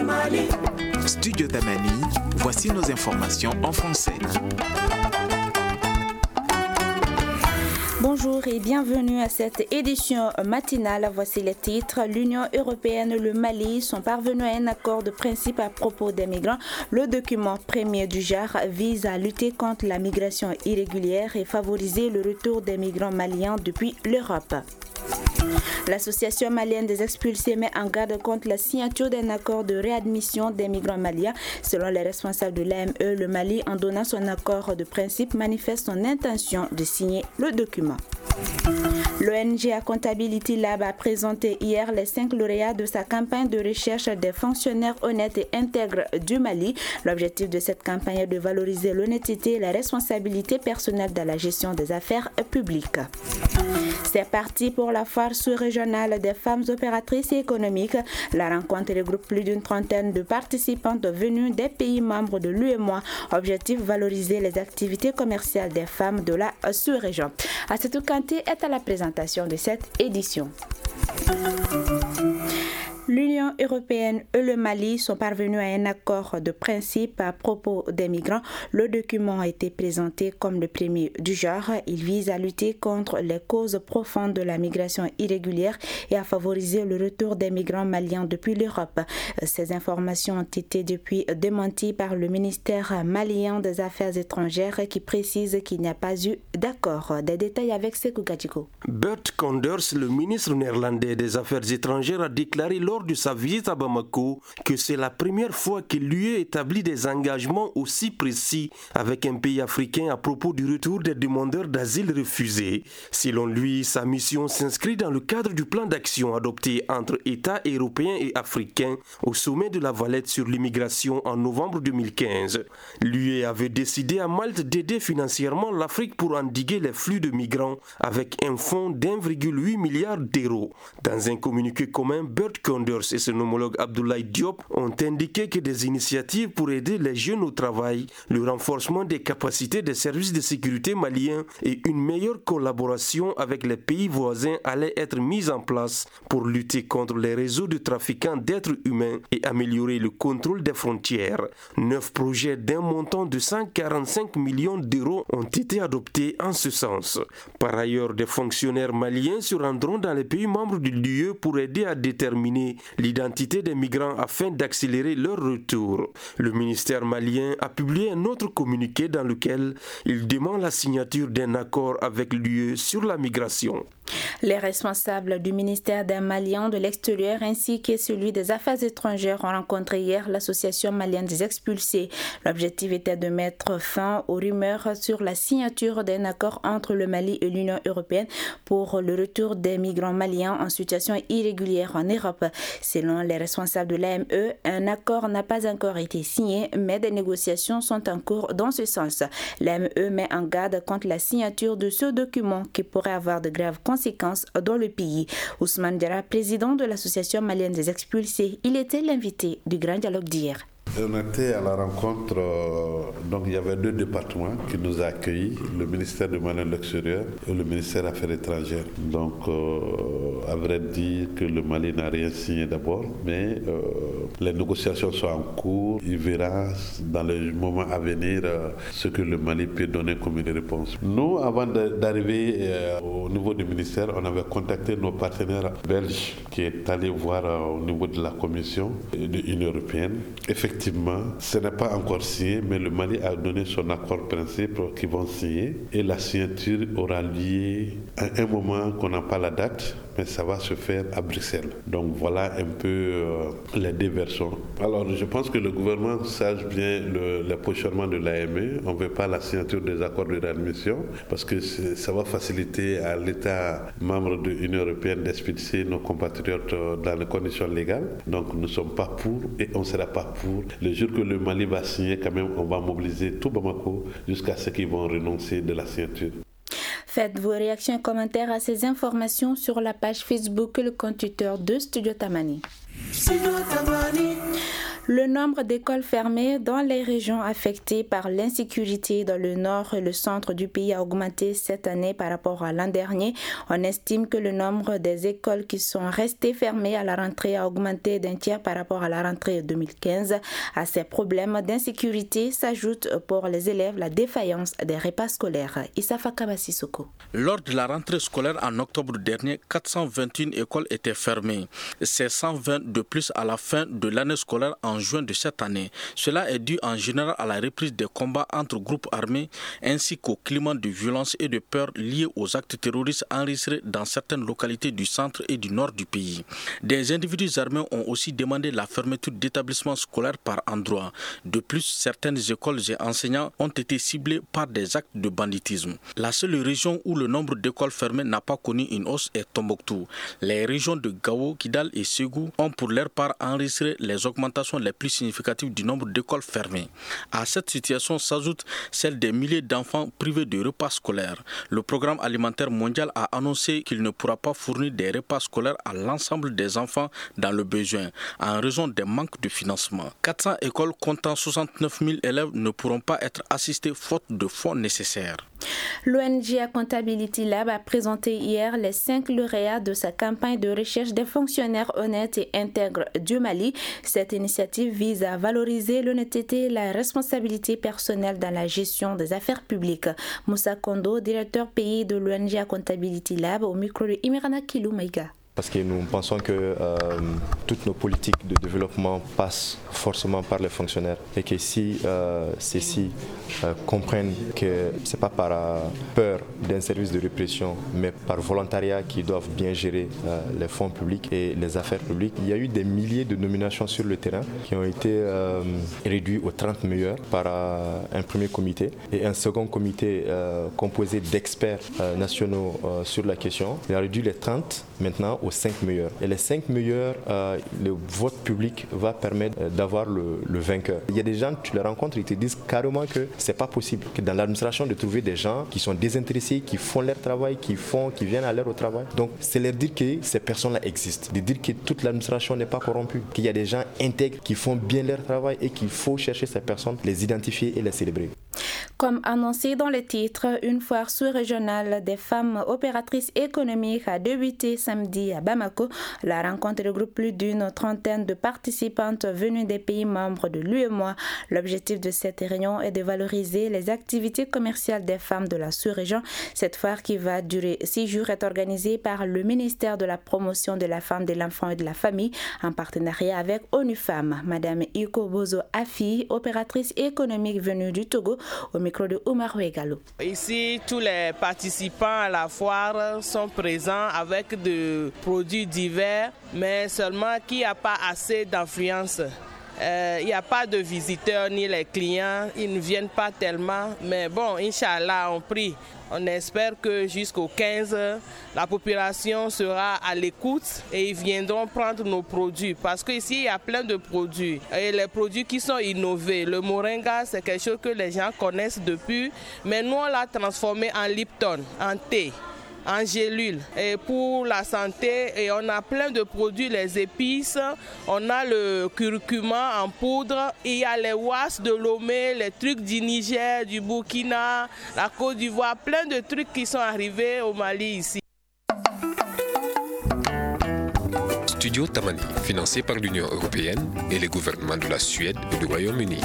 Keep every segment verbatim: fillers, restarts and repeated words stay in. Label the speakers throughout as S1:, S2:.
S1: Studio Tamani, voici nos informations en français.
S2: Bonjour et bienvenue à cette édition matinale. Voici les titres. L'Union européenne et le Mali sont parvenus à un accord de principe à propos des migrants. Le document premier du genre vise à lutter contre la migration irrégulière et favoriser le retour des migrants maliens depuis l'Europe. L'Association malienne des expulsés met en garde contre la signature d'un accord de réadmission des migrants maliens. Selon les responsables de l'A M E, le Mali, en donnant son accord de principe, manifeste son intention de signer le document. L'O N G Accountability Lab a présenté hier les cinq lauréats de sa campagne de recherche des fonctionnaires honnêtes et intègres du Mali. L'objectif de cette campagne est de valoriser l'honnêteté et la responsabilité personnelle dans la gestion des affaires publiques. C'est parti pour la foire sous-régionale des femmes opératrices et économiques. La rencontre regroupe plus d'une trentaine de participantes venues des pays membres de l'U E M O A. Objectif, valoriser les activités commerciales des femmes de la sous-région. Assetou Kanté est à la présentation de cette édition. L'Union européenne et le Mali sont parvenus à un accord de principe à propos des migrants. Le document a été présenté comme le premier du genre. Il vise à lutter contre les causes profondes de la migration irrégulière et à favoriser le retour des migrants maliens depuis l'Europe. Ces informations ont été depuis démenties par le ministère malien des Affaires étrangères qui précise qu'il n'y a pas eu d'accord. Des détails avec Sekou Gadjigo.
S3: Bert Koenders, le ministre néerlandais des Affaires étrangères, a déclaré lors de sa visite à Bamako que c'est la première fois que l'U E établit des engagements aussi précis avec un pays africain à propos du retour des demandeurs d'asile refusés. Selon lui, sa mission s'inscrit dans le cadre du plan d'action adopté entre États européens et africains au sommet de la Valette sur l'immigration en novembre deux mille quinze. L'U E avait décidé à Malte d'aider financièrement l'Afrique pour endiguer les flux de migrants avec un fonds d'un virgule huit milliard d'euros. Dans un communiqué commun, Bert Koenders et son homologue Abdoulaye Diop ont indiqué que des initiatives pour aider les jeunes au travail, le renforcement des capacités des services de sécurité maliens et une meilleure collaboration avec les pays voisins allaient être mises en place pour lutter contre les réseaux de trafiquants d'êtres humains et améliorer le contrôle des frontières. Neuf projets d'un montant de cent quarante-cinq millions d'euros ont été adoptés en ce sens. Par ailleurs, des fonctionnaires maliens se rendront dans les pays membres de l'U E pour aider à déterminer l'identité des migrants afin d'accélérer leur retour. Le ministère malien a publié un autre communiqué dans lequel il demande la signature d'un accord avec l'U E sur la migration.
S2: Les responsables du ministère des Maliens de l'extérieur ainsi que celui des Affaires étrangères ont rencontré hier l'association malienne des expulsés. L'objectif était de mettre fin aux rumeurs sur la signature d'un accord entre le Mali et l'Union européenne pour le retour des migrants maliens en situation irrégulière en Europe. Selon les responsables de l'A M E, un accord n'a pas encore été signé, mais des négociations sont en cours dans ce sens. L'A M E met en garde contre la signature de ce document qui pourrait avoir de graves conséquences dans le pays. Ousmane Diarra, président de l'association malienne des expulsés, il était l'invité du grand dialogue d'hier.
S4: On était à la rencontre, euh, donc il y avait deux départements qui nous ont accueillis, le ministère du Mali de l'extérieur et le ministère des Affaires étrangères. Donc, euh, à vrai dire que le Mali n'a rien signé d'abord, mais euh, les négociations sont en cours. Il verra dans les moments à venir euh, ce que le Mali peut donner comme une réponse. Nous, avant d'arriver euh, au niveau du ministère, on avait contacté nos partenaires belges qui est allé voir euh, au niveau de la Commission de l'Union européenne. Effectivement, ce n'est pas encore signé, mais le Mali a donné son accord principe qu'ils vont signer et la signature aura lieu à un moment qu'on n'a pas la date, mais ça va se faire à Bruxelles. Donc voilà un peu euh, les deux versions. Alors je pense que le gouvernement sache bien le, le positionnement de l'A M E. On ne veut pas la signature des accords de réadmission parce que ça va faciliter à l'État membre de l'Union européenne d'expulser nos compatriotes dans les conditions légales. Donc nous ne sommes pas pour et on ne sera pas pour. Le jour que le Mali va signer, quand même, on va mobiliser tout Bamako jusqu'à ce qu'ils vont renoncer de la signature.
S2: Faites vos réactions et commentaires à ces informations sur la page Facebook et le compte Twitter de Studio Tamani. Studio Tamani. Le nombre d'écoles fermées dans les régions affectées par l'insécurité dans le nord et le centre du pays a augmenté cette année par rapport à l'an dernier. On estime que le nombre des écoles qui sont restées fermées à la rentrée a augmenté d'un tiers par rapport à la rentrée deux mille quinze. À ces problèmes d'insécurité s'ajoute pour les élèves la défaillance des repas scolaires. Issafa Kabasisoko.
S5: Lors de la rentrée scolaire en octobre dernier, quatre cent vingt et une écoles étaient fermées. C'est cent vingt de plus à la fin de l'année scolaire en juin de cette année. Cela est dû en général à la reprise des combats entre groupes armés ainsi qu'au climat de violence et de peur liés aux actes terroristes enregistrés dans certaines localités du centre et du nord du pays. Des individus armés ont aussi demandé la fermeture d'établissements scolaires par endroits. De plus, certaines écoles et enseignants ont été ciblés par des actes de banditisme. La seule région où le nombre d'écoles fermées n'a pas connu une hausse est Tombouctou. Les régions de Gao, Kidal et Ségou ont pour leur part enregistré les augmentations les plus significatives du nombre d'écoles fermées. À cette situation s'ajoute celle des milliers d'enfants privés de repas scolaires. Le Programme alimentaire mondial a annoncé qu'il ne pourra pas fournir des repas scolaires à l'ensemble des enfants dans le besoin en raison des manques de financement. quatre cents écoles comptant soixante-neuf mille élèves ne pourront pas être assistées faute de fonds nécessaires.
S2: L'O N G Accountability Lab a présenté hier les cinq lauréats de sa campagne de recherche des fonctionnaires honnêtes et intègres du Mali. Cette initiative vise à valoriser l'honnêteté et la responsabilité personnelle dans la gestion des affaires publiques. Moussa Kondo, directeur pays de l'O N G Accountability Lab, au micro de Imirana Kilou Maïga.
S6: Parce que nous pensons que euh, toutes nos politiques de développement passent forcément par les fonctionnaires et que si euh, ceux-ci euh, comprennent que ce n'est pas par euh, peur d'un service de répression, mais par volontariat qu'ils doivent bien gérer euh, les fonds publics et les affaires publiques. Il y a eu des milliers de nominations sur le terrain qui ont été euh, réduits aux trente meilleurs par euh, un premier comité et un second comité euh, composé d'experts euh, nationaux euh, sur la question. Il a réduit les trente maintenant aux cinq meilleurs. Et les cinq meilleurs, euh, le vote public va permettre euh, d'avoir le, le vainqueur. Il y a des gens, tu les rencontres, ils te disent carrément que c'est pas possible que dans l'administration de trouver des gens qui sont désintéressés, qui font leur travail, qui font, qui viennent à l'heure au travail. Donc c'est leur dire que ces personnes-là existent, de dire que toute l'administration n'est pas corrompue, qu'il y a des gens intègres qui font bien leur travail et qu'il faut chercher ces personnes, les identifier et les célébrer.
S2: Comme annoncé dans le titre, une foire sous-régionale des femmes opératrices économiques a débuté samedi à Bamako. La rencontre regroupe plus d'une trentaine de participantes venues des pays membres de l'U E M O A. L'objectif de cette réunion est de valoriser les activités commerciales des femmes de la sous-région. Cette foire, qui va durer six jours, est organisée par le ministère de la Promotion de la Femme, de l'Enfant et de la Famille en partenariat avec ONU Femmes. Madame Iko Bozo Afi, opératrice économique venue du Togo, au micro de Oumar Ouegalo.
S7: Ici, tous les participants à la foire sont présents avec des produits divers, mais seulement qu'il n'y a pas assez d'influence. Euh, il n'y a pas de visiteurs ni les clients, ils ne viennent pas tellement. Mais bon, Inch'Allah, on prie. On espère que jusqu'au quinze, la population sera à l'écoute et ils viendront prendre nos produits. Parce qu'ici, il y a plein de produits. Et les produits qui sont innovés. Le moringa, c'est quelque chose que les gens connaissent depuis. Mais nous, on l'a transformé en Lipton, en thé, en gélule et pour la santé, et on a plein de produits, les épices, on a le curcuma en poudre, il y a les was de Lomé, les trucs du Niger, du Burkina, la Côte d'Ivoire, plein de trucs qui sont arrivés au Mali ici.
S8: Studio Tamani, financé par l'Union européenne et les gouvernements de la Suède et du Royaume-Uni.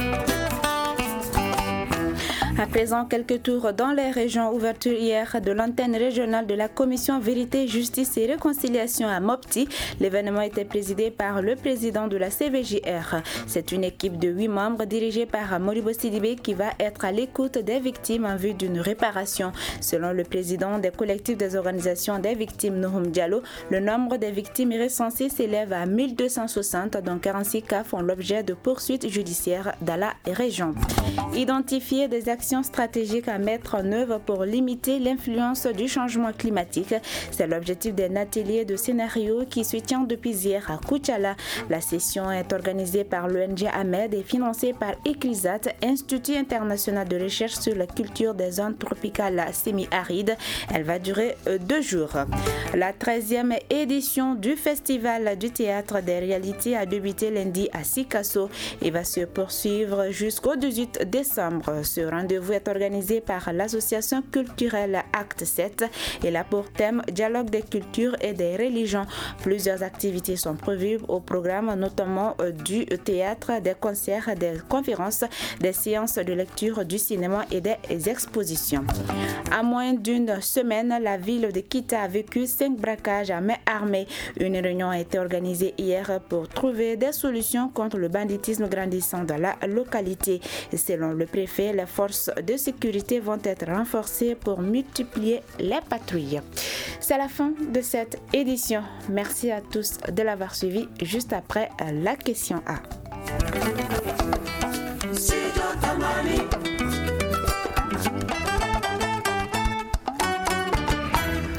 S2: À présent, quelques tours dans les régions. Ouverture hier de l'antenne régionale de la Commission Vérité, Justice et Réconciliation à Mopti. L'événement était présidé par le président de la C V J R. C'est une équipe de huit membres dirigée par Moribo Sidibé qui va être à l'écoute des victimes en vue d'une réparation. Selon le président des collectifs des organisations des victimes, Nouhoum Diallo, le nombre des victimes recensées s'élève à mille deux cent soixante, dont quarante-six cas font l'objet de poursuites judiciaires dans la région. Identifier des actes actions stratégiques à mettre en œuvre pour limiter l'influence du changement climatique. C'est l'objectif d'un atelier de scénario qui se tient depuis hier à Koutchala. La session est organisée par l'O N G Ahmed et financée par ECRISAT, Institut international de recherche sur la culture des zones tropicales semi-arides. Elle va durer deux jours. La treizième édition du Festival du théâtre des réalités a débuté lundi à Sikasso et va se poursuivre jusqu'au dix-huit décembre. Ce rendez-vous est organisé par l'association culturelle Acte sept et a pour thème Dialogue des cultures et des religions. Plusieurs activités sont prévues au programme, notamment du théâtre, des concerts, des conférences, des séances de lecture, du cinéma et des expositions. À moins d'une semaine, la ville de Kita a vécu cinq braquages à main armée. Une réunion a été organisée hier pour trouver des solutions contre le banditisme grandissant dans la localité. Selon le préfet, les forces de sécurité vont être renforcées pour multiplier les patrouilles. C'est la fin de cette édition. Merci à tous de l'avoir suivi. Juste après la question A.